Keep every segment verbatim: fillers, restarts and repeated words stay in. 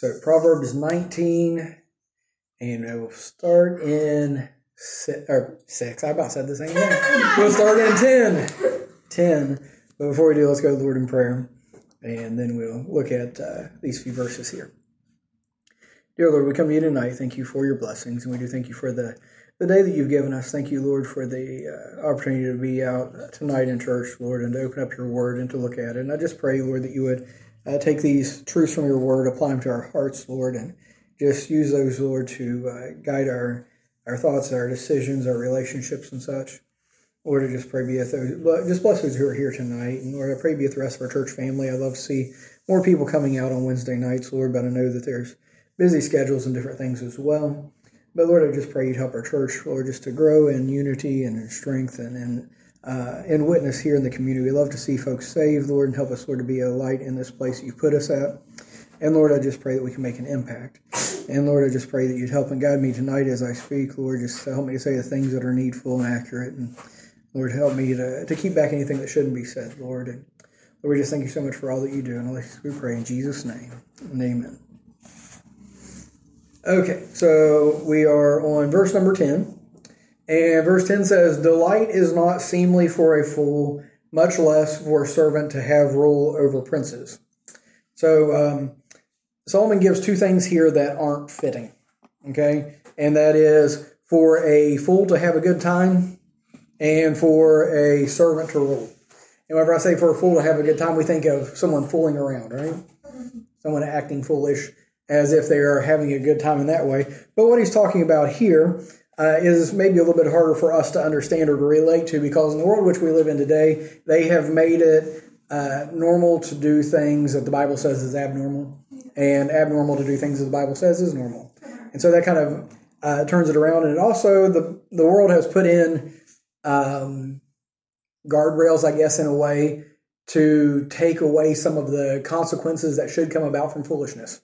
So Proverbs nineteen, and we'll start in six, or six. I about said the same thing. We'll start in ten. ten. But before we do, let's go to the Lord in prayer, and then we'll look at uh, these few verses here. Dear Lord, we come to you tonight. Thank you for your blessings, and we do thank you for the, the day that you've given us. Thank you, Lord, for the uh, opportunity to be out tonight in church, Lord, and to open up your word and to look at it. And I just pray, Lord, that you would uh, take these truths from your word, apply them to our hearts, Lord, and just use those, Lord, to uh, guide our, our thoughts, our decisions, our relationships and such. Lord, I just pray be with those, just bless those who are here tonight. And Lord, I pray be with the rest of our church family. I'd love to see more people coming out on Wednesday nights, Lord, but I know that there's busy schedules and different things as well. But Lord, I just pray you'd help our church, Lord, just to grow in unity and in strength and in, uh, in witness here in the community. We love to see folks saved, Lord, and help us, Lord, to be a light in this place that you've put us at. And Lord, I just pray that we can make an impact. And Lord, I just pray that you'd help and guide me tonight as I speak, Lord, just help me to say the things that are needful and accurate. And Lord, help me to, to keep back anything that shouldn't be said, Lord. And Lord, we just thank you so much for all that you do. And all this we pray in Jesus' name. And amen. Okay, so we are on verse number ten. And verse ten says, "Delight is not seemly for a fool, much less for a servant to have rule over princes." So um, Solomon gives two things here that aren't fitting. Okay, and that is for a fool to have a good time and for a servant to rule. And whenever I say for a fool to have a good time, we think of someone fooling around, right? Someone acting foolish as if they are having a good time in that way. But what he's talking about here uh, is maybe a little bit harder for us to understand or to relate to, because in the world in which we live in today, they have made it uh, normal to do things that the Bible says is abnormal, and abnormal to do things that the Bible says is normal. And so that kind of uh, turns it around. And also the, the world has put in um, guardrails, I guess, in a way, to take away some of the consequences that should come about from foolishness.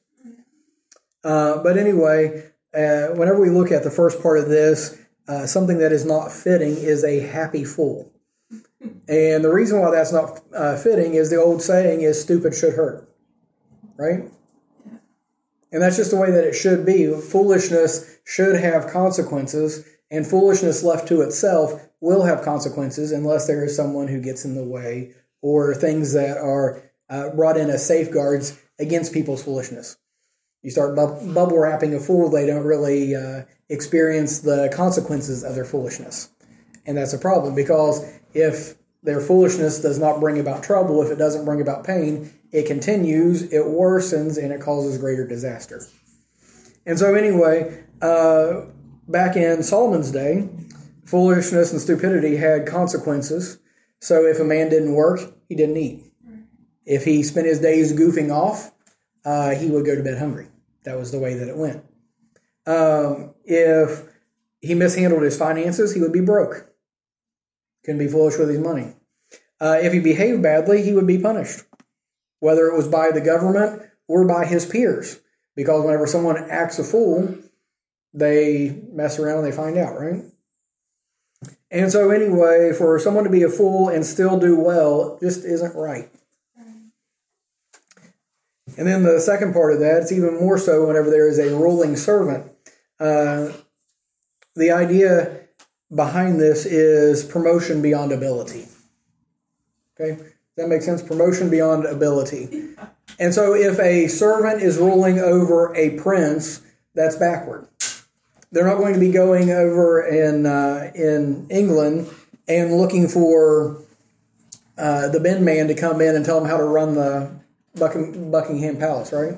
Uh, but anyway, uh, whenever we look at the first part of this, uh, something that is not fitting is a happy fool. And the reason why that's not uh, fitting is the old saying is stupid should hurt, right? And that's just the way that it should be. Foolishness should have consequences, and foolishness left to itself will have consequences unless there is someone who gets in the way or things that are uh, brought in as safeguards against people's foolishness. You start bu- bubble wrapping a fool, they don't really uh, experience the consequences of their foolishness. And that's a problem, because if their foolishness does not bring about trouble, if it doesn't bring about pain, it continues, it worsens, and it causes greater disaster. And so anyway, uh, back in Solomon's day, foolishness and stupidity had consequences. So if a man didn't work, he didn't eat. If he spent his days goofing off, Uh, he would go to bed hungry. That was the way that it went. Um, if he mishandled his finances, he would be broke. Couldn't be foolish with his money. Uh, if he behaved badly, he would be punished, whether it was by the government or by his peers. Because whenever someone acts a fool, they mess around and they find out, right? And so anyway, for someone to be a fool and still do well just isn't right. And then the second part of that, it's even more so whenever there is a ruling servant. Uh, the idea behind this is promotion beyond ability. Okay? Does that make sense? Promotion beyond ability. And so if a servant is ruling over a prince, that's backward. They're not going to be going over in uh, in England and looking for uh, the bin man to come in and tell them how to run the Bucking, Buckingham Palace, right?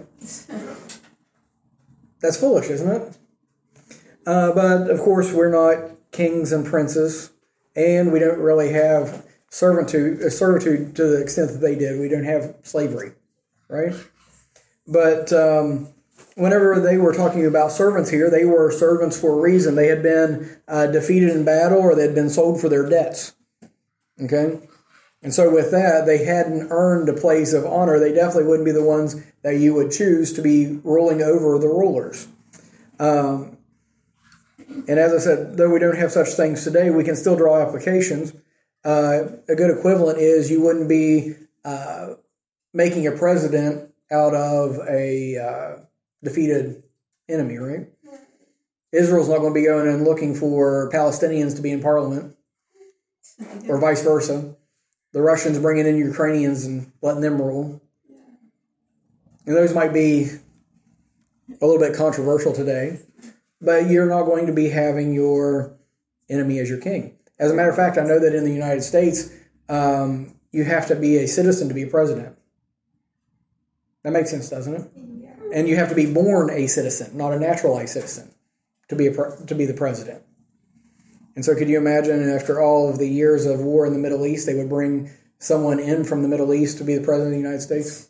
That's foolish, isn't it? Uh, but, of course, we're not kings and princes, and we don't really have servitude, uh, servitude to the extent that they did. We don't have slavery, right? But um, whenever they were talking about servants here, they were servants for a reason. They had been uh, defeated in battle, or they had been sold for their debts, okay? And so with that, they hadn't earned a place of honor. They definitely wouldn't be the ones that you would choose to be ruling over the rulers. Um, and as I said, though we don't have such things today, we can still draw applications. Uh, a good equivalent is you wouldn't be uh, making a president out of a uh, defeated enemy, right? Israel's not going to be going and looking for Palestinians to be in parliament, or vice versa. The Russians bringing in Ukrainians and letting them rule. And those might be a little bit controversial today, but you're not going to be having your enemy as your king. As a matter of fact, I know that in the United States, um, you have to be a citizen to be president. That makes sense, doesn't it? Yeah. And you have to be born a citizen, not a naturalized citizen, to be a pre- to be the president. And so could you imagine after all of the years of war in the Middle East, they would bring someone in from the Middle East to be the president of the United States?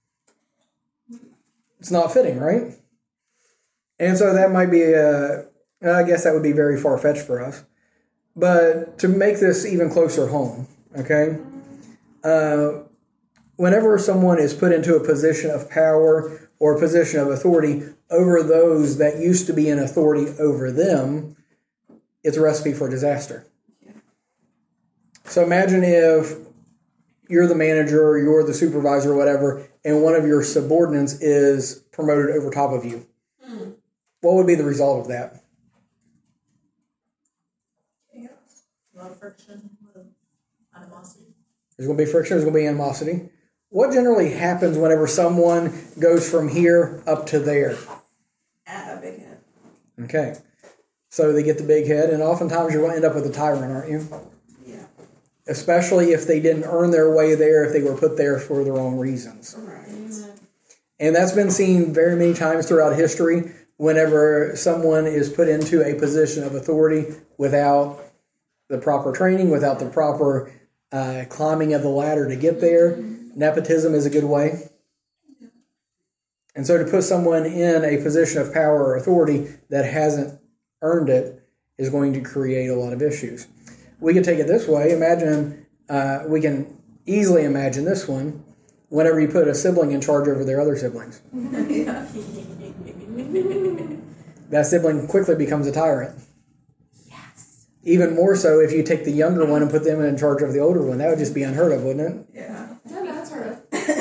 It's not fitting, right? And so that might be, a, I guess that would be very far-fetched for us. But to make this even closer home, okay, uh, whenever someone is put into a position of power or a position of authority over those that used to be in authority over them, it's a recipe for disaster. So imagine if you're the manager, you're the supervisor, or whatever, and one of your subordinates is promoted over top of you. Mm. What would be the result of that? Chaos. A lot of friction, a lot of animosity. There's going to be friction, there's going to be animosity. What generally happens whenever someone goes from here up to there? Add a big head. Okay. So they get the big head, and oftentimes you're going to end up with a tyrant, aren't you? Yeah. Especially if they didn't earn their way there, if they were put there for the wrong reasons. Right. And that's been seen very many times throughout history whenever someone is put into a position of authority without the proper training, without the proper uh, climbing of the ladder to get there. Mm-hmm. Nepotism is a good way. Yeah. And so to put someone in a position of power or authority that hasn't earned it is going to create a lot of issues. We can take it this way. Imagine, uh, we can easily imagine this one, whenever you put a sibling in charge over their other siblings. That sibling quickly becomes a tyrant. Yes. Even more so if you take the younger one and put them in charge of the older one. That would just be unheard of, wouldn't it? Yeah. No, that's heard of.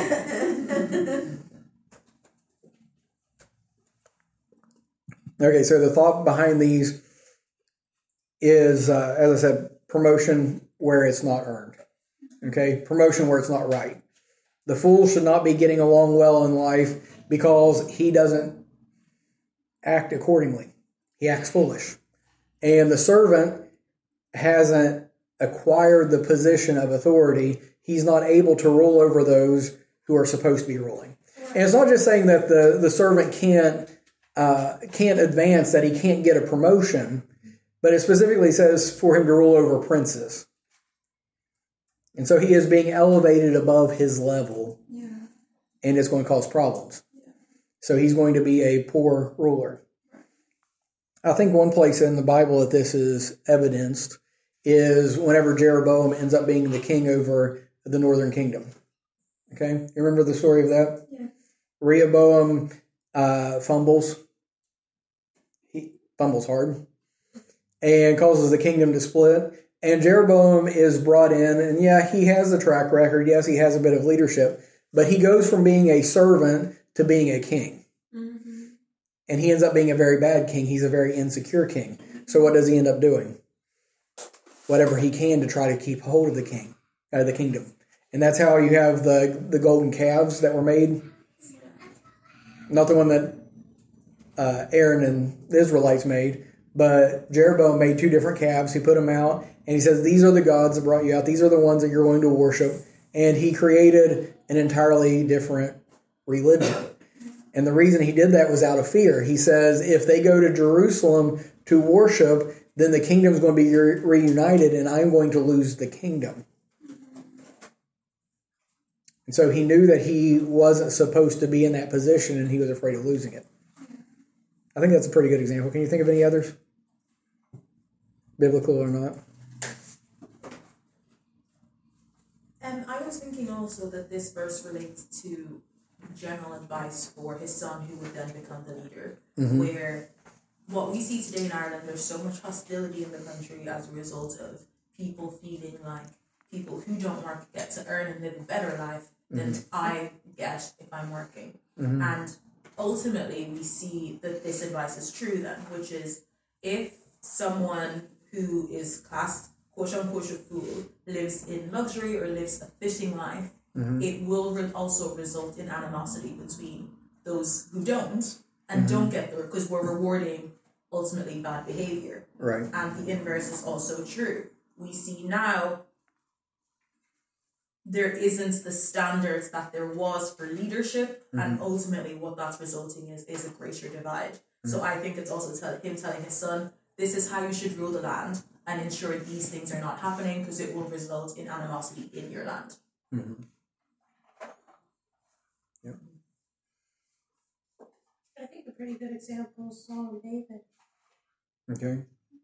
Okay, so the thought behind these is, uh, as I said, promotion where it's not earned. Okay, promotion where it's not right. The fool should not be getting along well in life because he doesn't act accordingly. He acts foolish. And the servant hasn't acquired the position of authority. He's not able to rule over those who are supposed to be ruling. And it's not just saying that the, the servant can't Uh, can't advance, that he can't get a promotion, but it specifically says for him to rule over princes. And so he is being elevated above his level, yeah. And it's going to cause problems. Yeah. So he's going to be a poor ruler. I think one place in the Bible that this is evidenced is whenever Jeroboam ends up being the king over the northern kingdom. Okay, you remember the story of that? Yeah. Rehoboam uh, fumbles. He fumbles hard and causes the kingdom to split. And Jeroboam is brought in, and yeah, he has a track record. Yes, he has a bit of leadership, but he goes from being a servant to being a king. Mm-hmm. And he ends up being a very bad king. He's a very insecure king. So what does he end up doing? Whatever he can to try to keep hold of the king, uh, the kingdom. And that's how you have the, the golden calves that were made. Not the one that uh, Aaron and the Israelites made, but Jeroboam made two different calves. He put them out, and he says, these are the gods that brought you out. These are the ones that you're going to worship. And he created an entirely different religion. And the reason he did that was out of fear. He says, if they go to Jerusalem to worship, then the kingdom's going to be re- reunited, and I'm going to lose the kingdom. And so he knew that he wasn't supposed to be in that position, and he was afraid of losing it. I think that's a pretty good example. Can you think of any others? Biblical or not? And I was thinking also that this verse relates to general advice for his son who would then become the leader. Mm-hmm. Where what we see today in Ireland, there's so much hostility in the country as a result of people feeling like people who don't work get to earn and live a better life than mm-hmm. I get if I'm working. Mm-hmm. And ultimately we see that this advice is true then, which is if someone who is classed quote unquote a fool lives in luxury or lives a fishing life, mm-hmm. it will re- also result in animosity between those who don't and mm-hmm. don't get there, because we're rewarding ultimately bad behavior. Right. And the inverse is also true. We see now there isn't the standards that there was for leadership, mm-hmm. and ultimately what that's resulting is is a greater divide. Mm-hmm. So I think it's also tell, him telling his son, this is how you should rule the land, and ensure these things are not happening, because it will result in animosity in your land. Mm-hmm. Yep. I think a pretty good example is Saul and David. Okay.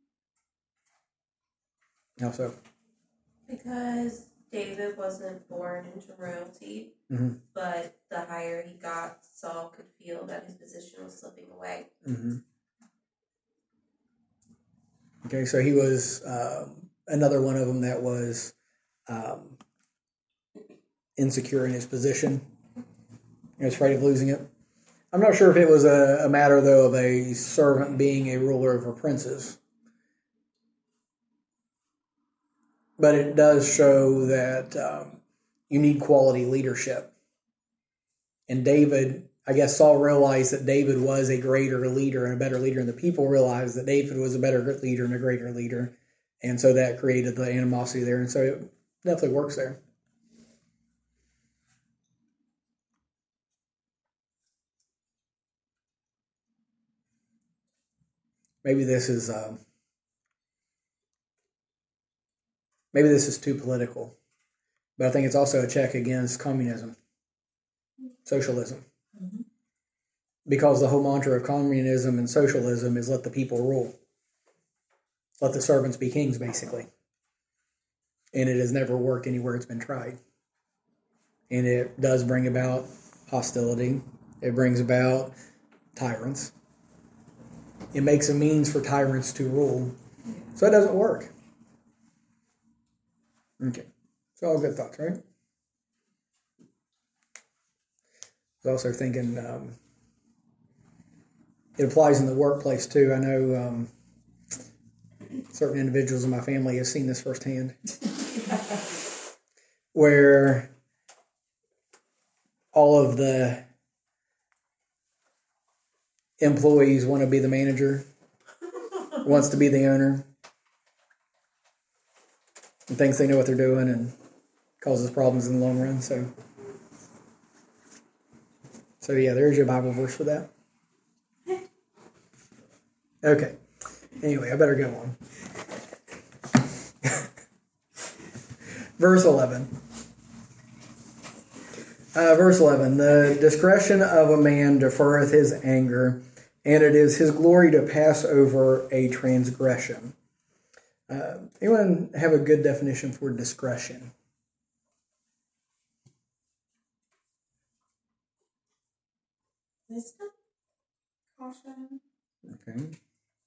How so? Because David wasn't born into royalty, mm-hmm. but the higher he got, Saul could feel that his position was slipping away. Mm-hmm. Okay, so he was um, another one of them that was um, insecure in his position. He was afraid of losing it. I'm not sure if it was a, a matter, though, of a servant being a ruler over princes. But it does show that um, you need quality leadership. And David, I guess Saul realized that David was a greater leader and a better leader, and the people realized that David was a better leader and a greater leader. And so that created the animosity there. And so it definitely works there. Maybe this is um, maybe this is too political, but I think it's also a check against communism, socialism. Mm-hmm. Because the whole mantra of communism and socialism is let the people rule. Let the servants be kings, basically. And it has never worked anywhere it's been tried. And it does bring about hostility. It brings about tyrants. It makes a means for tyrants to rule. So it doesn't work. Okay. So all good thoughts, right? I was also thinking... Um, It applies in the workplace, too. I know um, certain individuals in my family have seen this firsthand. Where all of the employees want to be the manager, wants to be the owner, and thinks they know what they're doing and causes problems in the long run. So, so yeah, there's your Bible verse for that. Okay. Anyway, I better go on. Verse eleven. Uh, verse eleven. The discretion of a man deferreth his anger, and it is his glory to pass over a transgression. Uh, anyone have a good definition for discretion? Wisdom? Caution? Okay.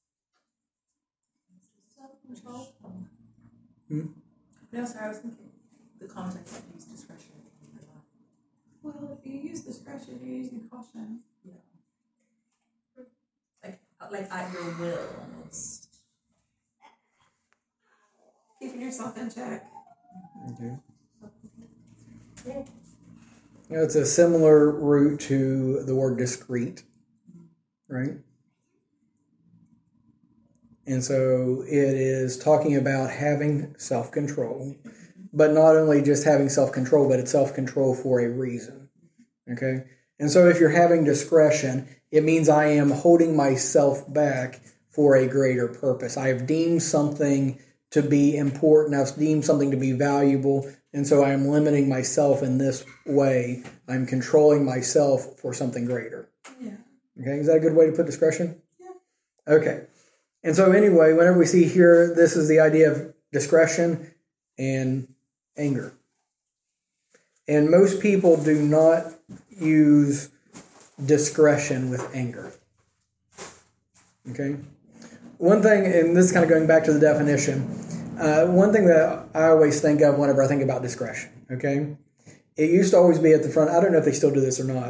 Self-control? Hmm? No, sorry, I was thinking the context of use discretion. Well, if you use discretion, you're using caution. Yeah. Like, like at your will, almost. Keeping yourself in check. Okay. Yeah. You know, it's a similar root to the word discreet, right? And so it is talking about having self-control, but not only just having self-control, but it's self-control for a reason, okay? And so if you're having discretion, it means I am holding myself back for a greater purpose. I have deemed something to be important. I've deemed something to be valuable, and so I am limiting myself in this way. I'm controlling myself for something greater. Yeah. Okay, is that a good way to put discretion? Yeah. Okay. And so anyway, whenever we see here, this is the idea of discretion and anger. And most people do not use discretion with anger. Okay? One thing, and this is kind of going back to the definition, uh, one thing that I always think of whenever I think about discretion, okay? It used to always be at the front. I don't know if they still do this or not,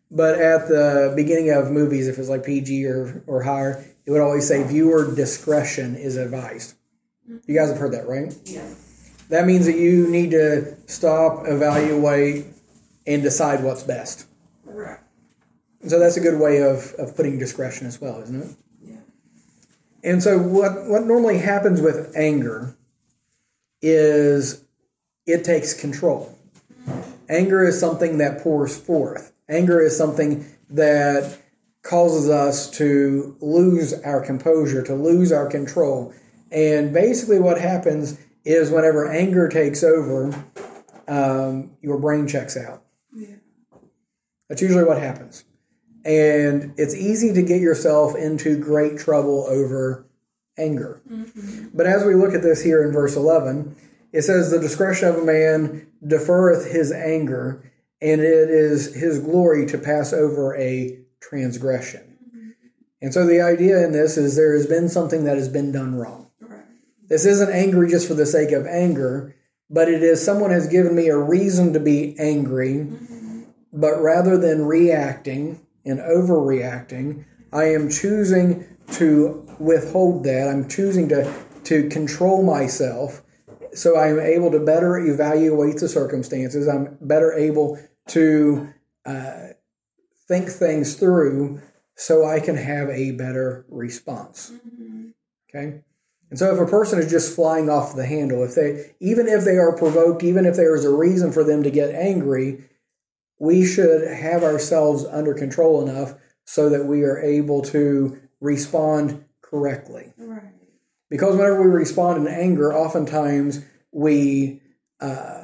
But at the beginning of movies, if it's like P G or, or higher, it would always say viewer discretion is advised. You guys have heard that, right? Yeah. That means that you need to stop, evaluate, and decide what's best. Right. So that's a good way of, of putting discretion as well, isn't it? Yeah. And so what, what normally happens with anger is it takes control. Anger is something that pours forth. Anger is something that causes us to lose our composure, to lose our control. And basically what happens is whenever anger takes over, um, your brain checks out. Yeah. That's usually what happens. And it's easy to get yourself into great trouble over anger. Mm-hmm. But as we look at this here in verse eleven, it says, the discretion of a man deferreth his anger, and it is his glory to pass over a transgression. Mm-hmm. And so the idea in this is there has been something that has been done wrong. Right. This isn't angry just for the sake of anger, but it is someone has given me a reason to be angry, mm-hmm. but rather than reacting and overreacting, I am choosing to withhold that. I'm choosing to, to control myself so I'm able to better evaluate the circumstances. I'm better able to uh, think things through so I can have a better response. Mm-hmm. Okay? And so if a person is just flying off the handle, if they, even if they are provoked, even if there is a reason for them to get angry, we should have ourselves under control enough so that we are able to respond correctly. Right. Because whenever we respond in anger, oftentimes we uh,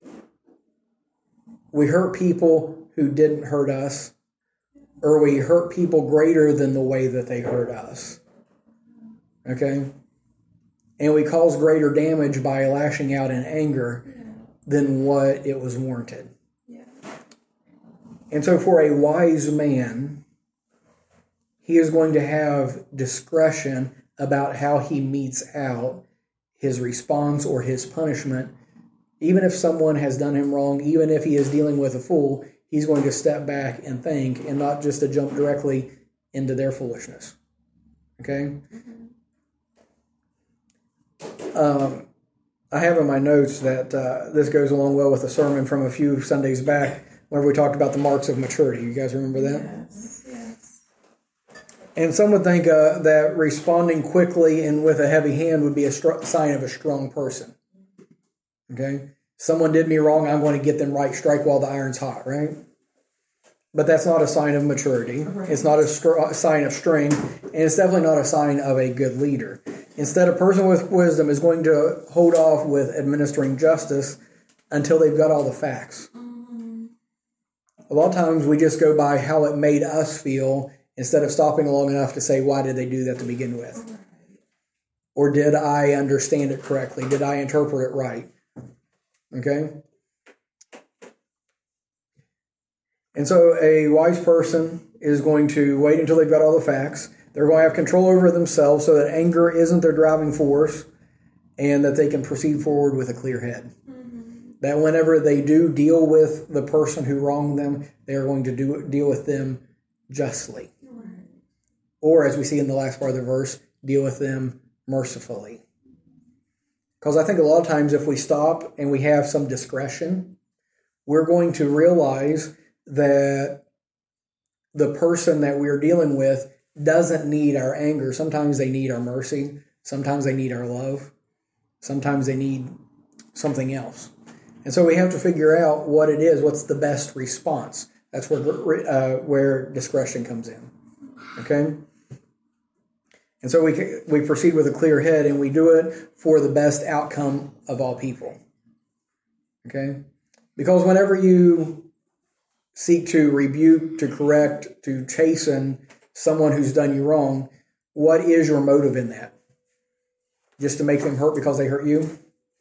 we hurt people who didn't hurt us, or we hurt people greater than the way that they hurt us. Okay? And we cause greater damage by lashing out in anger yeah. than what it was warranted. Yeah. And so for a wise man, he is going to have discretion about how he metes out his response or his punishment. Even if someone has done him wrong, even if he is dealing with a fool, he's going to step back and think and not just to jump directly into their foolishness. Okay? Mm-hmm. Um, I have in my notes that uh, this goes along well with a sermon from a few Sundays back where we talked about the marks of maturity. You guys remember that? Yes, yes. And some would think uh, that responding quickly and with a heavy hand would be a str- sign of a strong person. Okay? Someone did me wrong, I'm going to get them right, strike while the iron's hot, right? But that's not a sign of maturity. Right. It's not a str- sign of strength, and it's definitely not a sign of a good leader. Instead, a person with wisdom is going to hold off with administering justice until they've got all the facts. Mm-hmm. A lot of times we just go by how it made us feel instead of stopping long enough to say, why did they do that to begin with? Right. Or did I understand it correctly? Did I interpret it right? Okay? And so a wise person is going to wait until they've got all the facts. They're going to have control over themselves so that anger isn't their driving force and that they can proceed forward with a clear head. Mm-hmm. That whenever they do deal with the person who wronged them, they are going to do deal with them justly. Right. Or, as we see in the last part of the verse, deal with them mercifully. Because I think a lot of times if we stop and we have some discretion, we're going to realize that the person that we're dealing with doesn't need our anger. Sometimes they need our mercy. Sometimes they need our love. Sometimes they need something else. And so we have to figure out what it is. What's the best response? That's where uh, where discretion comes in. Okay? And so we we proceed with a clear head, and we do it for the best outcome of all people. Okay? Because whenever you seek to rebuke, to correct, to chasten someone who's done you wrong, what is your motive in that? Just to make them hurt because they hurt you?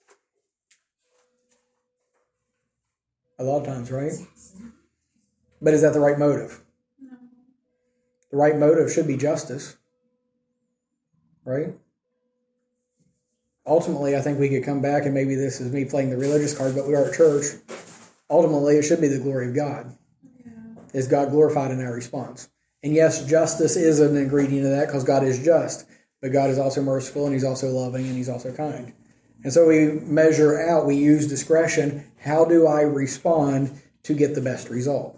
A lot of times, right? But is that the right motive? No. The right motive should be justice. Right? Ultimately, I think we could come back, and maybe this is me playing the religious card, but we are at church. Ultimately, it should be the glory of God. Yeah. Is God glorified in our response? And yes, justice is an ingredient of that because God is just. But God is also merciful, and he's also loving, and he's also kind. And so we measure out, we use discretion. How do I respond to get the best result?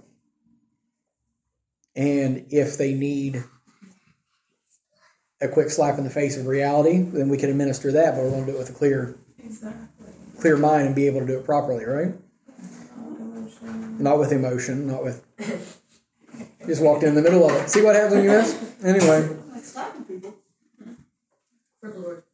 And if they need a quick slap in the face of reality, then we can administer that, but we're going to do it with a clear, exactly. clear mind and be able to do it properly, right? Not with emotion, not with... Just walked in the middle of it. See what happens when you miss? Anyway. Like slapping people. For the Lord.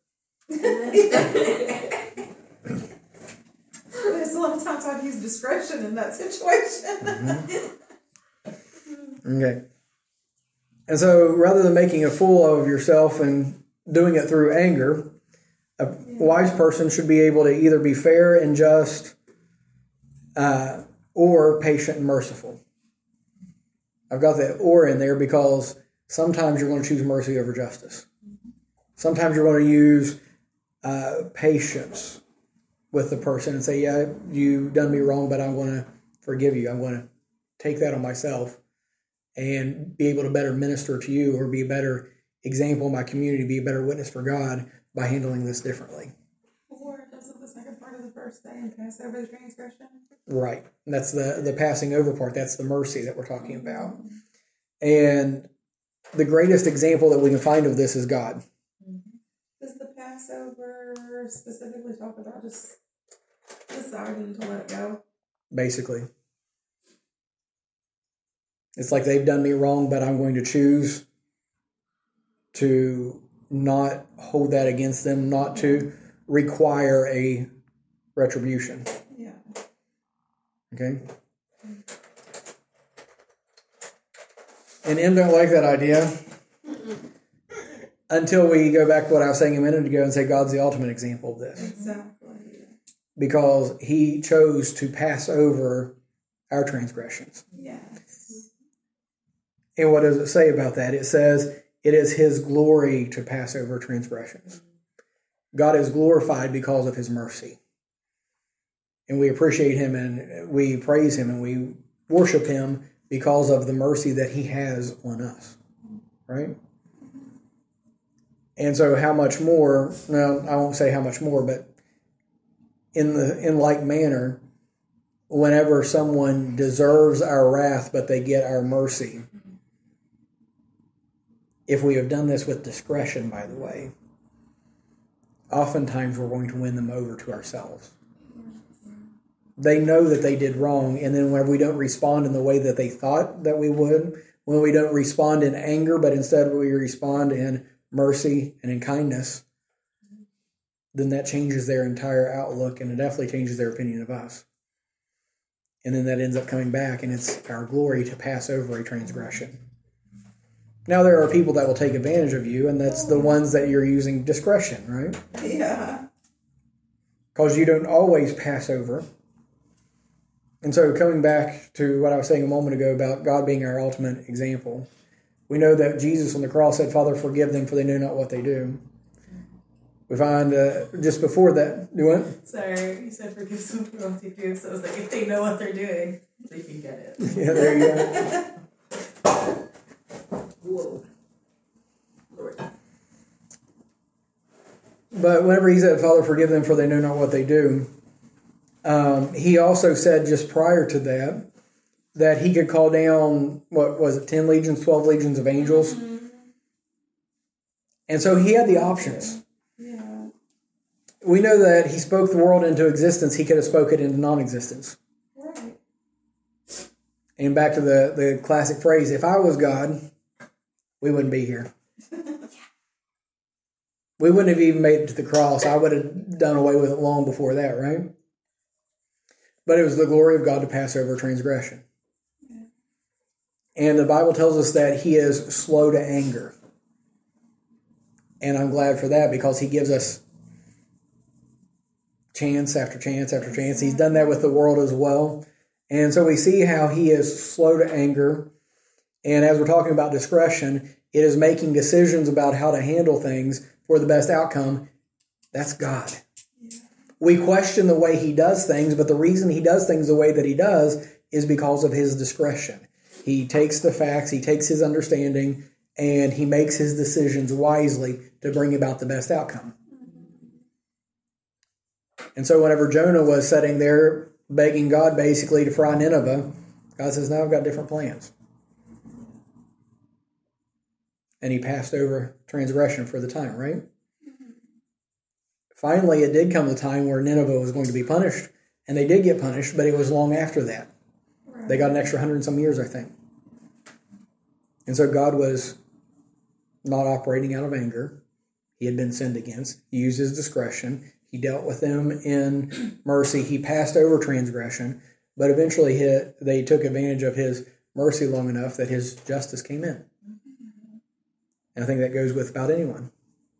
There's a lot of times I've used discretion in that situation. Mm-hmm. Okay. And so rather than making a fool of yourself and doing it through anger, a yeah. wise person should be able to either be fair and just uh, or patient and merciful. I've got that or in there because sometimes you're going to choose mercy over justice. Sometimes you're going to use uh, patience with the person and say, yeah, you've done me wrong, but I'm going to forgive you. I'm going to take that on myself and be able to better minister to you or be a better example in my community, be a better witness for God by handling this differently. Or doesn't the second part of the verse say and pass over the transgression? Right. That's the, the passing over part. That's the mercy that we're talking about. And the greatest example that we can find of this is God. Does the Passover specifically talk about just deciding to let it go? Basically. It's like they've done me wrong, but I'm going to choose to not hold that against them, not to require a retribution. Yeah. Okay? And M don't like that idea until we go back to what I was saying a minute ago and say God's the ultimate example of this. Exactly. Because he chose to pass over our transgressions. Yes. And what does it say about that? It says it is his glory to pass over transgressions. God is glorified because of his mercy. And we appreciate him and we praise him and we worship him because of the mercy that he has on us. Right? And so how much more, no, I won't say how much more, but in the in like manner, whenever someone deserves our wrath, but they get our mercy, if we have done this with discretion, by the way, oftentimes we're going to win them over to ourselves. They know that they did wrong, and then whenever we don't respond in the way that they thought that we would, when we don't respond in anger, but instead we respond in mercy and in kindness, then that changes their entire outlook, and it definitely changes their opinion of us. And then that ends up coming back, and it's our glory to pass over a transgression. Now there are people that will take advantage of you, and that's the ones that you're using discretion, right? Yeah. Because you don't always pass over. And so coming back to what I was saying a moment ago about God being our ultimate example, we know that Jesus on the cross said, Father, forgive them, for they know not what they do. We find uh, just before that, you what? Sorry, you said forgive them for what they do, so I was like, if they know what they're doing, they can get it. Yeah, there you go. Whoa. Lord. But whenever he said, Father, forgive them, for they know not what they do, um, he also said just prior to that, that he could call down, what was it, ten legions, twelve legions of angels. Mm-hmm. And so he had the options. Yeah. We know that he spoke the world into existence. He could have spoken it into non-existence. Right. And back to the, the classic phrase, if I was God, we wouldn't be here. We wouldn't have even made it to the cross. I would have done away with it long before that, right? But it was the glory of God to pass over transgression. Yeah. And the Bible tells us that he is slow to anger. And I'm glad for that because he gives us chance after chance after chance. He's done that with the world as well. And so we see how he is slow to anger. And as we're talking about discretion, it is making decisions about how to handle things for the best outcome. That's God. Yeah. We question the way he does things, but the reason he does things the way that he does is because of his discretion. He takes the facts, he takes his understanding, and he makes his decisions wisely to bring about the best outcome. And so whenever Jonah was sitting there begging God basically to fry Nineveh, God says, no, I've got different plans. And he passed over transgression for the time, right? Finally, it did come the time where Nineveh was going to be punished, and they did get punished, but it was long after that. Right. They got an extra hundred and some years, I think. And so God was not operating out of anger. He had been sinned against. He used his discretion. He dealt with them in mercy. He passed over transgression, but eventually he, they took advantage of his mercy long enough that his justice came in. And I think that goes with about anyone.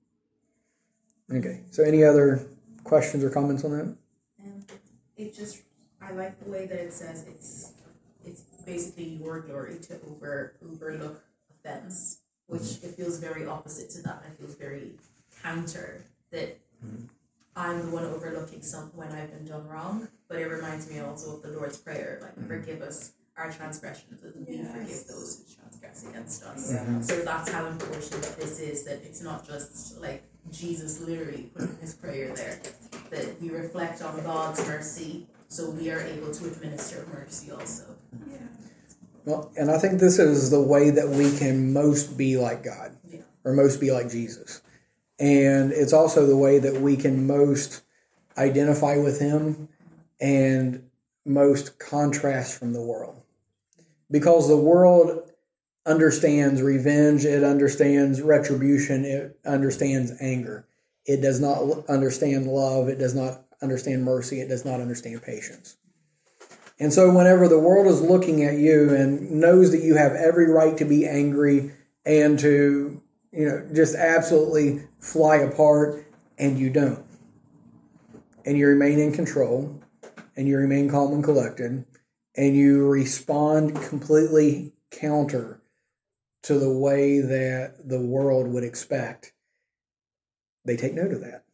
Okay, so any other questions or comments on that? Um, it just, I like the way that it says it's it's basically your glory to over overlook offense, which mm-hmm. it feels very opposite to that. It feels very counter that mm-hmm. I'm the one overlooking something when I've been done wrong. But it reminds me also of the Lord's Prayer, like mm-hmm. forgive us our transgressions as we yes. forgive those who transgress against us. Mm-hmm. So that's how important this is, that it's not just like Jesus literally put his prayer there, that we reflect on God's mercy so we are able to administer mercy also. Yeah. Well, and I think this is the way that we can most be like God, yeah. or most be like Jesus. And it's also the way that we can most identify with him and most contrast from the world. Because the world understands revenge, it understands retribution, it understands anger. It does not understand love, it does not understand mercy, it does not understand patience. And so whenever the world is looking at you and knows that you have every right to be angry and to, you know, just absolutely fly apart, and you don't. And you remain in control, and you remain calm and collected, and you respond completely counter to the way that the world would expect, they take note of that.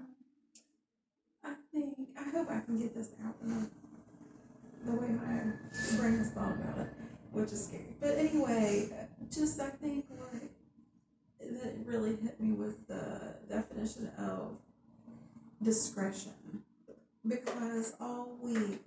I think, I hope I can get this out in the way my brain has thought about it, which is scary. But anyway, just I think what that really hit me with the definition of discretion. Because all week,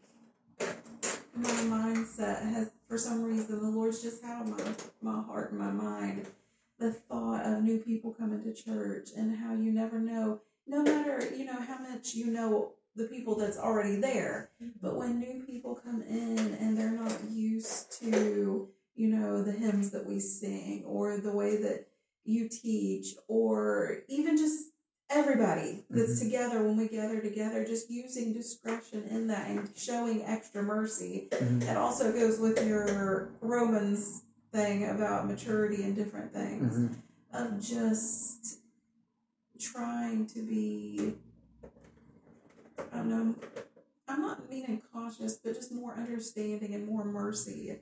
my mindset has, for some reason, the Lord's just had on my, my heart and my mind the thought of new people coming to church and how you never know, no matter, you know, how much you know the people that's already there. But when new people come in and they're not used to, you know, the hymns that we sing or the way that you teach or even just everybody that's mm-hmm. together when we gather together, just using discretion in that and showing extra mercy. Mm-hmm. That also goes with your Romans thing about maturity and different things, mm-hmm. of just trying to be, I don't know, I'm not meaning cautious, but just more understanding and more mercy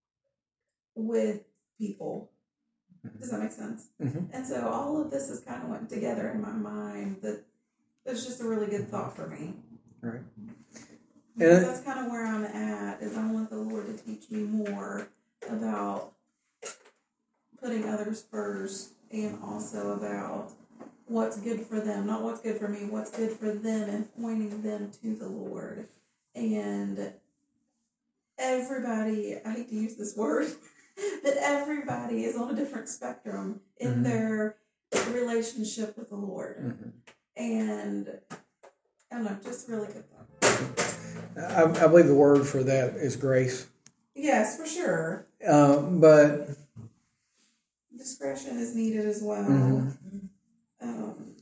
with people. Does that make sense? Mm-hmm. And so all of this is kind of went together in my mind. That that's just a really good thought for me. Right. And that's kind of where I'm at, is I want the Lord to teach me more about putting others first and also about what's good for them. Not what's good for me, what's good for them, and pointing them to the Lord. And everybody, I hate to use this word, that everybody is on a different spectrum in mm-hmm. their relationship with the Lord. Mm-hmm. And I don't know, just really good thought. I, I believe the word for that is grace. Yes, for sure. Um, but discretion is needed as well. Mm-hmm. Um,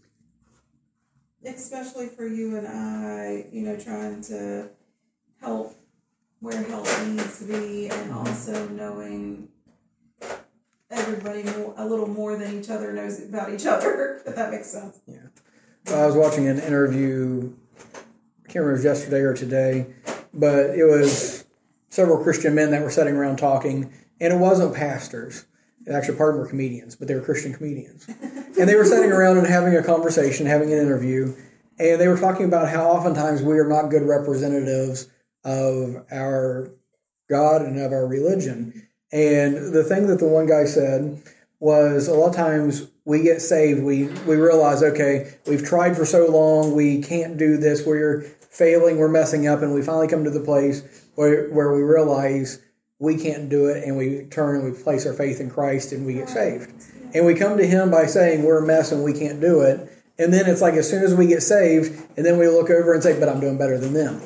especially for you and I, you know, trying to help where help needs to be, and also knowing everybody more, a little more than each other knows about each other, if that makes sense. Yeah. Well, I was watching an interview, I can't remember if it was yesterday or today, but it was several Christian men that were sitting around talking, and it wasn't pastors. Actually, part of them were comedians, but they were Christian comedians. And they were sitting around and having a conversation, having an interview, and they were talking about how oftentimes we are not good representatives of our God and of our religion. And the thing that the one guy said was a lot of times we get saved, we, we realize, okay, we've tried for so long, we can't do this, we're failing, we're messing up, and we finally come to the place where, where we realize we can't do it, and we turn and we place our faith in Christ and we get saved. And we come to Him by saying we're a mess and we can't do it. And then it's like as soon as we get saved, and then we look over and say, but I'm doing better than them.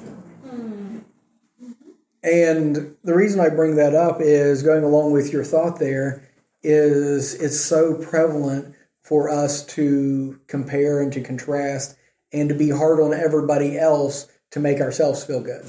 And the reason I bring that up is going along with your thought there is it's so prevalent for us to compare and to contrast and to be hard on everybody else to make ourselves feel good.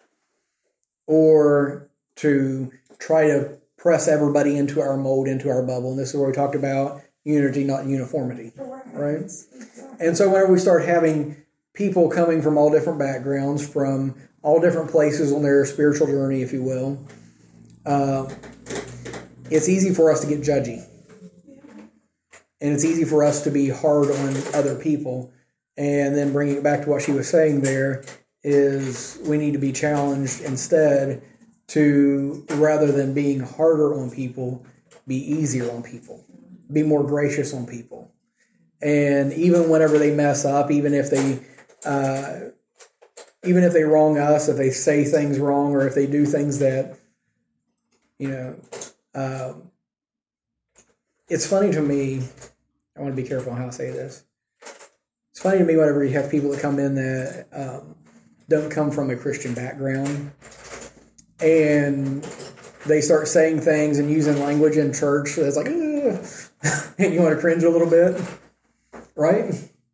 Or to try to press everybody into our mold, into our bubble. And this is where we talked about unity, not uniformity. Right? And so whenever we start having people coming from all different backgrounds, from all different places on their spiritual journey, if you will, uh, it's easy for us to get judgy. And it's easy for us to be hard on other people. And then bringing it back to what she was saying there is we need to be challenged instead to, rather than being harder on people, be easier on people, be more gracious on people. And even whenever they mess up, even if they, uh, even if they wrong us, if they say things wrong, or if they do things that, you know, um, it's funny to me. I want to be careful how I say this. It's funny to me whenever you have people that come in that um, don't come from a Christian background, and they start saying things and using language in church that's like, and you want to cringe a little bit, right?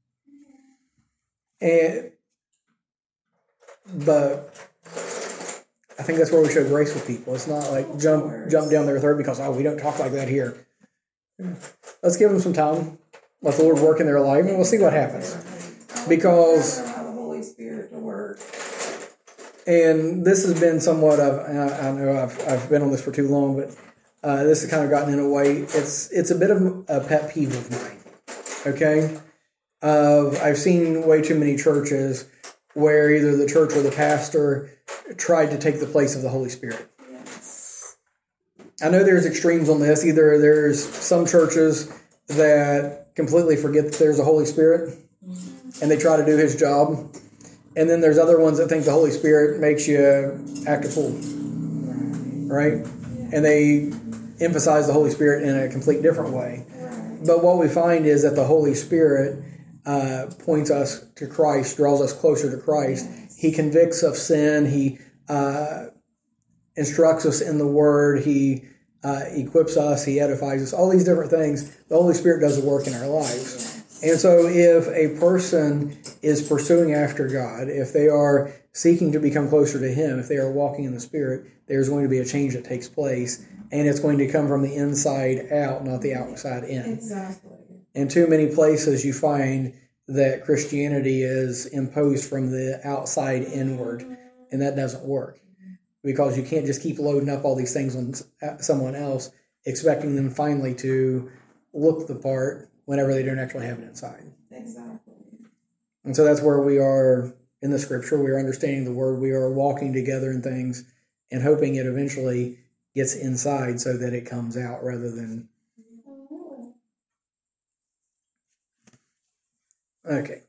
And but I think that's where we show grace with people. It's not like jump jump down their throat because, oh, we don't talk like that here. Let's give them some time. Let the Lord work in their life, and we'll see what happens. Because allow the Holy Spirit to work. And this has been somewhat of, I, I know I've I've been on this for too long, but uh, this has kind of gotten in a way. It's it's a bit of a pet peeve of mine. Okay, uh, I've seen way too many churches where either the church or the pastor tried to take the place of the Holy Spirit. Yes. I know there's extremes on this. Either there's some churches that completely forget that there's a Holy Spirit and they try to do His job. And then there's other ones that think the Holy Spirit makes you act a fool. Right? Yeah. And they emphasize the Holy Spirit in a complete different way. Right. But what we find is that the Holy Spirit uh, points us to Christ, draws us closer to Christ. Yes. He convicts of sin. He uh, instructs us in the Word. He uh, equips us. He edifies us. All these different things. The Holy Spirit does the work in our lives. Yes. And so if a person is pursuing after God, if they are seeking to become closer to Him, if they are walking in the Spirit, there's going to be a change that takes place. And it's going to come from the inside out, not the outside in. Exactly. In too many places you find that Christianity is imposed from the outside inward, and that doesn't work. Because you can't just keep loading up all these things on someone else, expecting them finally to look the part whenever they don't actually have it inside. Exactly. And so that's where we are in the Scripture. We are understanding the Word. We are walking together in things and hoping it eventually gets inside so that it comes out rather than... Okay.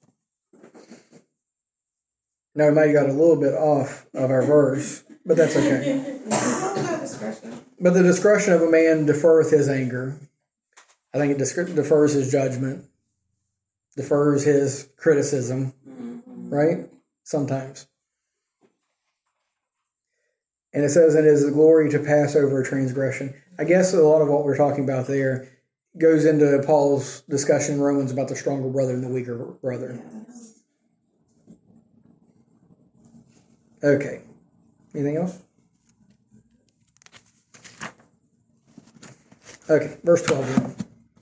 Now we might have got a little bit off of our verse, but that's okay. But the discretion of a man deferreth his anger. I think it defers his judgment, defers his criticism, mm-hmm. right? Sometimes. And it says, it is a glory to pass over a transgression. I guess a lot of what we're talking about there goes into Paul's discussion in Romans about the stronger brother and the weaker brother. Yes. Okay. Anything else? Okay, verse twelve.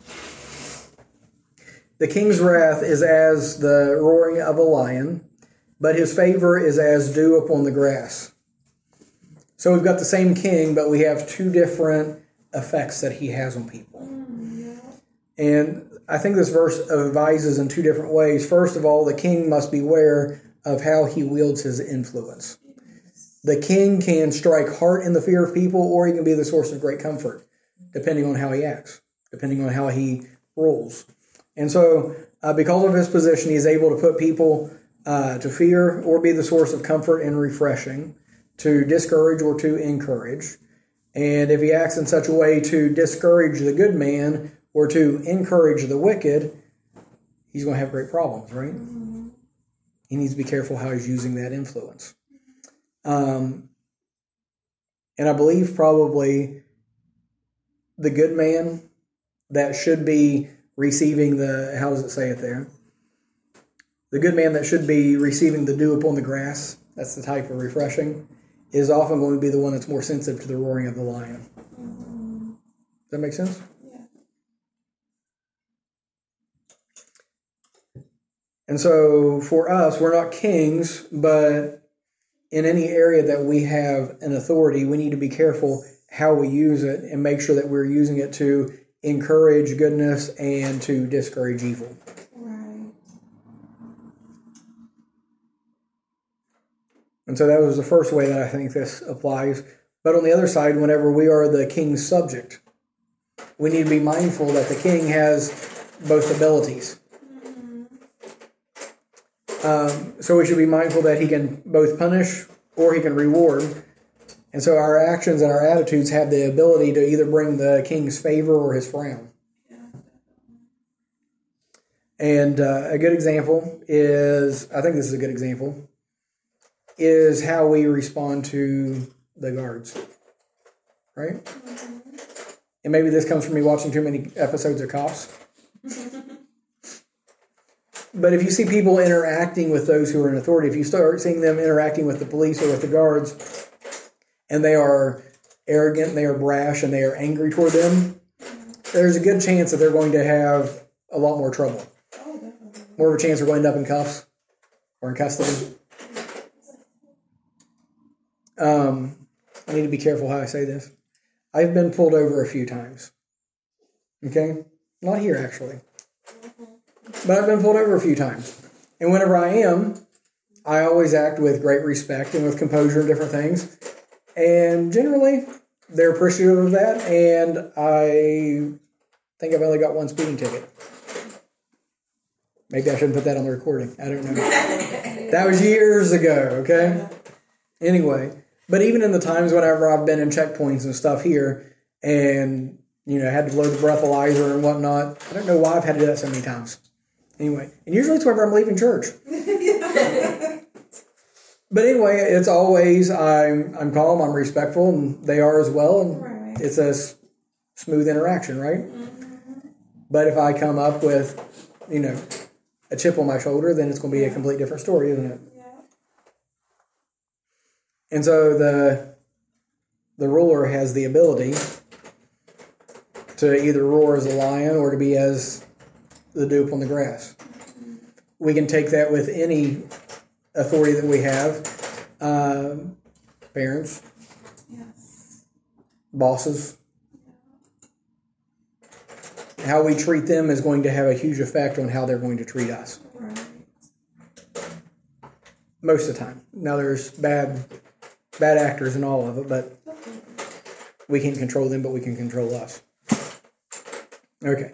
The king's wrath is as the roaring of a lion, but his favor is as dew upon the grass. So we've got the same king, but we have two different effects that he has on people. Mm, yeah. And I think this verse advises in two different ways. First of all, the king must beware of how he wields his influence. Yes. The king can strike heart in the fear of people, or he can be the source of great comfort, depending on how he acts, depending on how he rules. And so, uh, because of his position, he is able to put people uh, to fear or be the source of comfort and refreshing, to discourage or to encourage. And if he acts in such a way to discourage the good man or to encourage the wicked, he's going to have great problems, right? Mm-hmm. He needs to be careful how he's using that influence. Um, and I believe probably the good man that should be receiving the, how does it say it there? The good man that should be receiving the dew upon the grass, that's the type of refreshing, is often going to be the one that's more sensitive to the roaring of the lion. Mm-hmm. Does that make sense? Yeah. And so for us, we're not kings, but in any area that we have an authority, we need to be careful how we use it and make sure that we're using it to encourage goodness and to discourage evil. Right. And so that was the first way that I think this applies. But on the other side, whenever we are the king's subject, we need to be mindful that the king has both abilities. Um, so we should be mindful that he can both punish or he can reward. And so our actions and our attitudes have the ability to either bring the king's favor or his frown. Yeah. And uh, a good example is, I think this is a good example, is how we respond to the guards. Right? Mm-hmm. And maybe this comes from me watching too many episodes of Cops. But if you see people interacting with those who are in authority, if you start seeing them interacting with the police or with the guards, and they are arrogant, they are brash, and they are angry toward them, there's a good chance that they're going to have a lot more trouble. Oh, definitely. More of a chance they're going to end up in cuffs or in custody. Um, I need to be careful how I say this. I've been pulled over a few times. Okay? Not here, actually. But I've been pulled over a few times. And whenever I am, I always act with great respect and with composure and different things. And generally, they're appreciative of that. And I think I've only got one speeding ticket. Maybe I shouldn't put that on the recording. I don't know. That was years ago, okay? Anyway, but even in the times whenever I've been in checkpoints and stuff here and, you know, had to load the breathalyzer and whatnot, I don't know why I've had to do that so many times. Anyway, and usually it's whenever I'm leaving church. But anyway, it's always, I'm I'm calm, I'm respectful, and they are as well, and Right. it's a s- smooth interaction, right? Mm-hmm. But if I come up with, you know, a chip on my shoulder, then it's going to be a complete different story, isn't it? Yeah. And so the the ruler has the ability to either roar as a lion or to be as the dew on the grass. We can take that with any authority that we have. Um, parents, Yes. bosses. How we treat them is going to have a huge effect on how they're going to treat us. Right. Most of the time. Now there's bad bad actors in all of it, but we can't control them, but we can control us. Okay.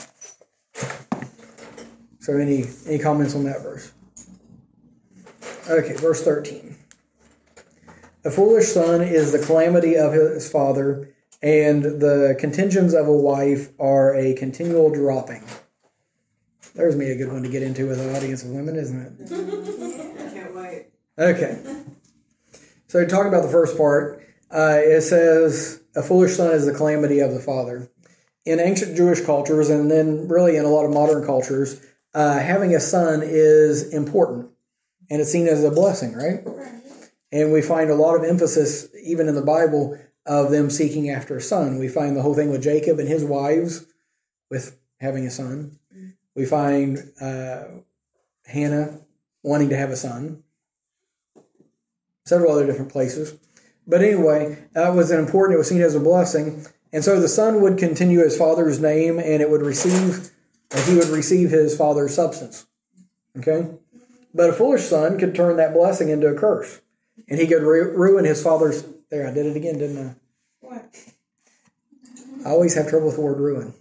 So any any comments on that verse? Okay, verse thirteen. A foolish son is the calamity of his father, and the contentions of a wife are a continual dropping. There's me a good one to get into with an audience of women, isn't it? I can't wait. Okay. So talking about the first part, uh, it says, a foolish son is the calamity of the father. In ancient Jewish cultures, and then really in a lot of modern cultures, uh, having a son is important. And it's seen as a blessing, right? Right. And we find a lot of emphasis, even in the Bible, of them seeking after a son. We find the whole thing with Jacob and his wives with having a son. We find uh, Hannah wanting to have a son. Several other different places. But anyway, that was important. It was seen as a blessing. And so the son would continue his father's name, and it would receive, or he would receive his father's substance. Okay? But a foolish son could turn that blessing into a curse. and he could ru- ruin his father's. There, I did it again, didn't I? What? I always have trouble with the word ruin.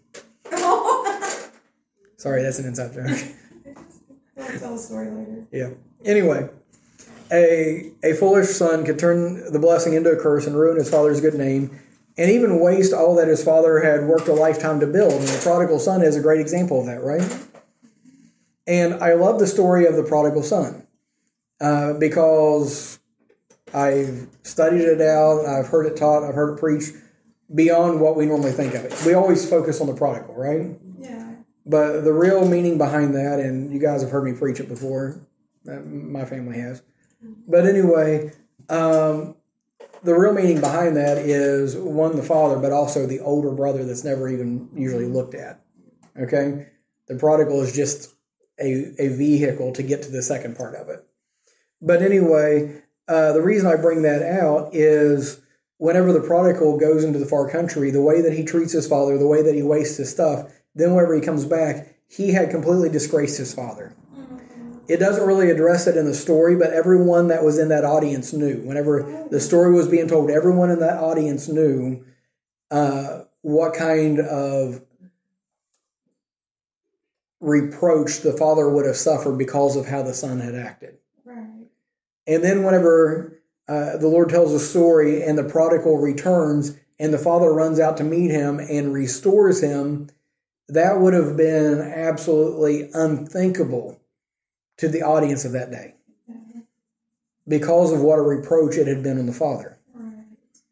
Sorry, that's an inside joke. I'll tell a story later. Yeah. Anyway, a a foolish son could turn the blessing into a curse and ruin his father's good name, and even waste all that his father had worked a lifetime to build. And the prodigal son is a great example of that, right? And I love the story of the prodigal son uh, because I've studied it out, I've heard it taught, I've heard it preached beyond what we normally think of it. We always focus on the prodigal, right? Yeah. But the real meaning behind that, and you guys have heard me preach it before, my family has. But anyway, um, the real meaning behind that is, one, the father, but also the older brother that's never even usually looked at. Okay? The prodigal is just a, a vehicle to get to the second part of it. But anyway, uh, the reason I bring that out is whenever the prodigal goes into the far country, the way that he treats his father, the way that he wastes his stuff, then whenever he comes back, he had completely disgraced his father. It doesn't really address it in the story, but everyone that was in that audience knew. Whenever the story was being told, everyone in that audience knew uh, what kind of reproach the father would have suffered because of how the son had acted. Right. And then whenever uh, the Lord tells a story and the prodigal returns and the father runs out to meet him and restores him, that would have been absolutely unthinkable to the audience of that day because of what a reproach it had been on the father. Right.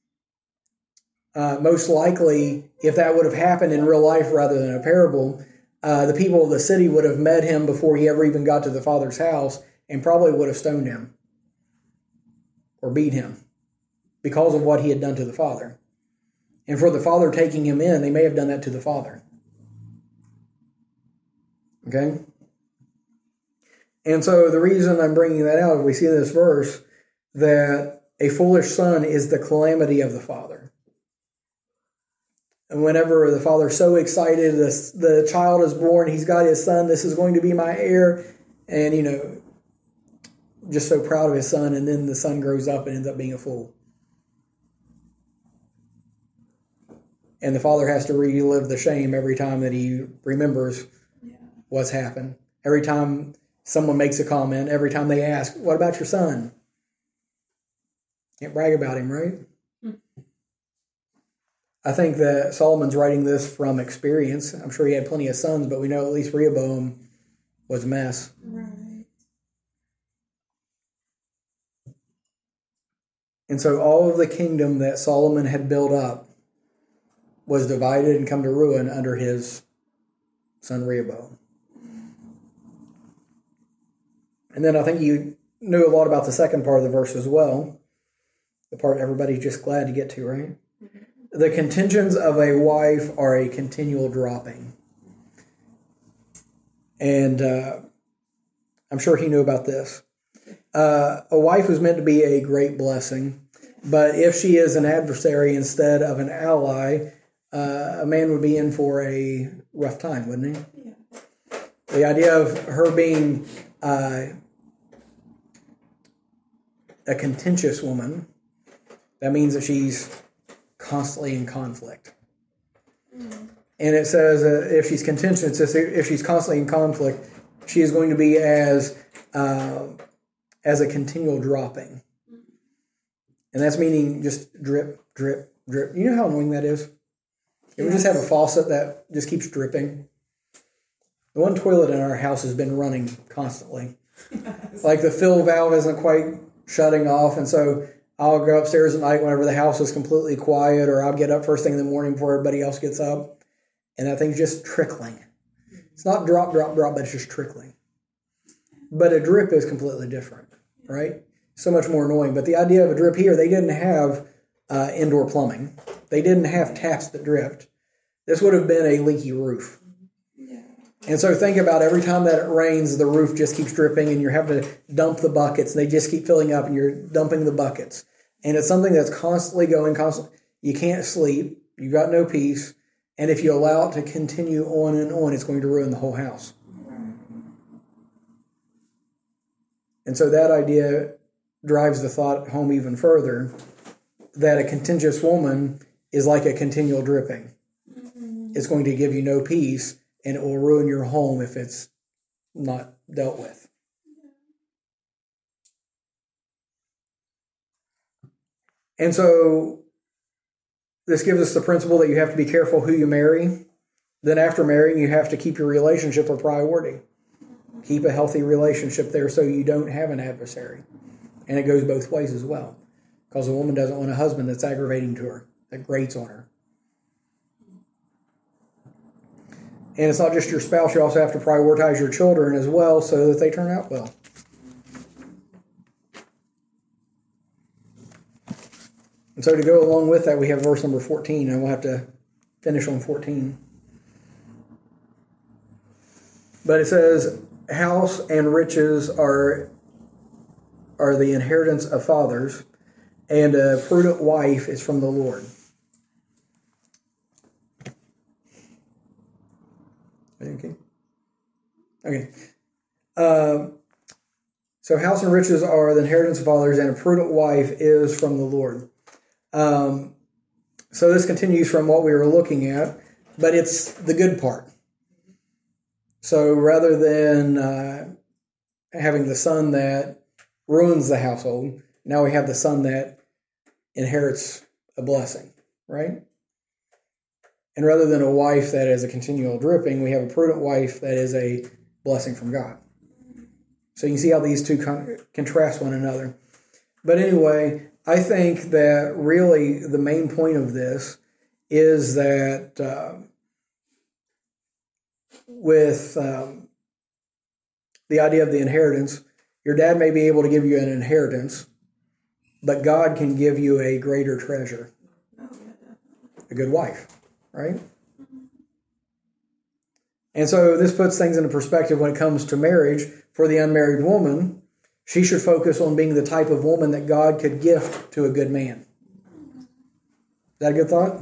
Uh, most likely, if that would have happened in real life rather than a parable, uh, the people of the city would have met him before he ever even got to the father's house and probably would have stoned him or beat him because of what he had done to the father. And for the father taking him in, they may have done that to the father. Okay? And so the reason I'm bringing that out, we see in this verse that a foolish son is the calamity of the father. And whenever the father's so excited, the, the child is born, he's got his son, this is going to be my heir, and, you know, just so proud of his son, and then the son grows up and ends up being a fool. And the father has to relive the shame every time that he remembers Yeah. what's happened. Every time someone makes a comment, every time they ask, what about your son? Can't brag about him, right? Hmm. I think that Solomon's writing this from experience. I'm sure he had plenty of sons, but we know at least Rehoboam was a mess. Right. And so all of the kingdom that Solomon had built up was divided and come to ruin under his son Rehoboam. And then I think you knew a lot about the second part of the verse as well. The part everybody's just glad to get to, right? Mm-hmm. The contentions of a wife are a continual dropping. And uh, I'm sure he knew about this. Uh, a wife was meant to be a great blessing, but if she is an adversary instead of an ally, uh, a man would be in for a rough time, wouldn't he? Yeah. The idea of her being uh, a contentious woman, that means that she's constantly in conflict. Mm. And it says uh, if she's contentious, if she's constantly in conflict, she is going to be as uh, as a continual dropping. And that's meaning just drip, drip, drip. You know how annoying that is? You ever just have a faucet that just keeps dripping? The one toilet in our house has been running constantly. Yes. Like the fill valve isn't quite shutting off, and so I'll go upstairs at night whenever the house is completely quiet, or I'll get up first thing in the morning before everybody else gets up, and that thing's just trickling. It's not drop, drop, drop, but it's just trickling. But a drip is completely different, right? So much more annoying. But the idea of a drip here, they didn't have uh, indoor plumbing. They didn't have taps that dripped. This would have been a leaky roof. Yeah. And so think about every time that it rains, the roof just keeps dripping and you're having to dump the buckets and they just keep filling up and you're dumping the buckets. And it's something that's constantly going, constantly. You can't sleep. You've got no peace. And if you allow it to continue on and on, it's going to ruin the whole house. And so that idea drives the thought home even further that a contentious woman is like a continual dripping. Mm-hmm. It's going to give you no peace, and it will ruin your home if it's not dealt with. And so this gives us the principle that you have to be careful who you marry. Then after marrying, you have to keep your relationship a priority. Keep a healthy relationship there so you don't have an adversary. And it goes both ways as well. Because a woman doesn't want a husband that's aggravating to her, that grates on her. And it's not just your spouse, you also have to prioritize your children as well so that they turn out well. And so to go along with that, we have verse number fourteen, and we'll have to finish on fourteen. But it says, house and riches are, are the inheritance of fathers, and a prudent wife is from the Lord. Okay. Okay. Uh, so house and riches are the inheritance of fathers, and a prudent wife is from the Lord. Um, so this continues from what we were looking at, but it's the good part. So rather than uh, having the son that ruins the household, now we have the son that inherits a blessing, right? And rather than a wife that is a continual dripping, we have a prudent wife that is a blessing from God. So you can see how these two con- contrast one another. But anyway, I think that really the main point of this is that uh, with um, the idea of the inheritance, your dad may be able to give you an inheritance, but God can give you a greater treasure, a good wife, right? And so this puts things into perspective when it comes to marriage. For the unmarried woman, she should focus on being the type of woman that God could gift to a good man. Is that a good thought?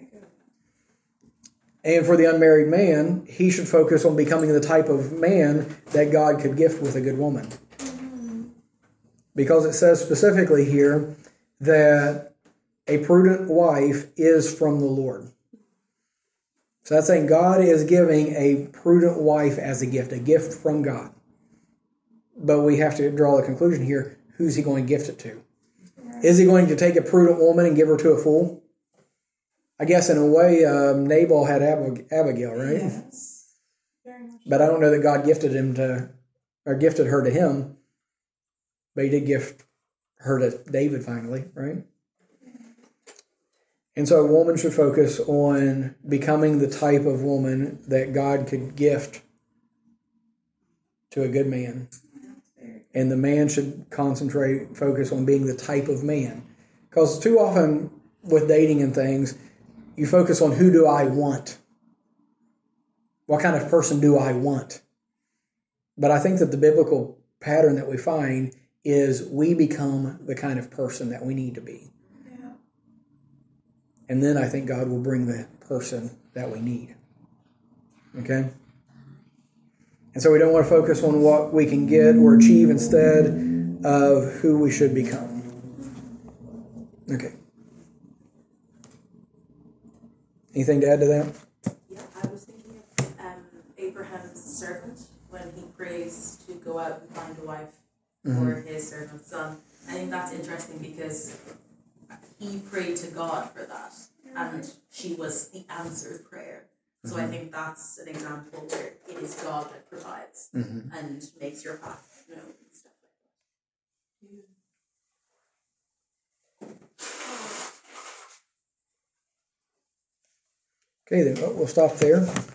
And for the unmarried man, he should focus on becoming the type of man that God could gift with a good woman. Because it says specifically here that a prudent wife is from the Lord. So that's saying God is giving a prudent wife as a gift, a gift from God. But we have to draw the conclusion here, who's he going to gift it to? Is he going to take a prudent woman and give her to a fool? I guess in a way, um, Nabal had Ab- Abigail, right? Yes. Very much. But I don't know that God gifted him to, or gifted her to him. But he did gift her to David finally, right? And so a woman should focus on becoming the type of woman that God could gift to a good man. And the man should concentrate, focus on being the type of man. Because too often with dating and things, you focus on who do I want? What kind of person do I want? But I think that the biblical pattern that we find is we become the kind of person that we need to be. Yeah. And then I think God will bring the person that we need. Okay? And so we don't want to focus on what we can get or achieve instead of who we should become. Okay. Anything to add to that? Yeah, I was thinking of um, Abraham's servant when he prays to go out and find a wife mm-hmm. for his servant's son. I think that's interesting because he prayed to God for that, and she was the answered prayer. So mm-hmm. I think that's an example where it is God that provides mm-hmm. and makes your path known and stuff like that. Okay, then we'll stop there.